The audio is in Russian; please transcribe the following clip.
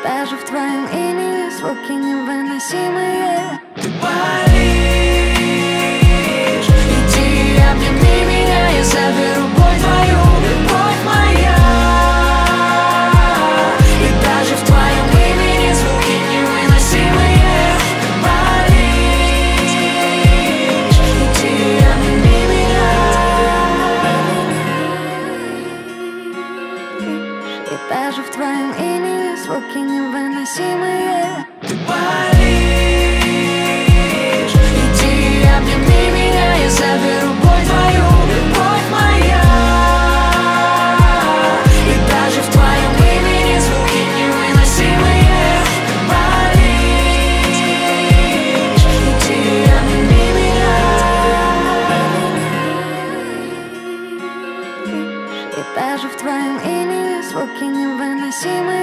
Даже в твоем имени звуки невыносимые. Ты паришь, иди обними меня, я заберу боль твою, любовь моя. И даже в твоем имени звуки невыносимые. Ты паришь, иди обними меня. И даже в твоем имени звуки невыносимые. Ты паришь, иди обними меня, я заберу боль твою, любовь моя. И даже в твоем имени звуки невыносимые. Ты паришь, иди обними меня. И даже в твоем имени звуки невыносимые.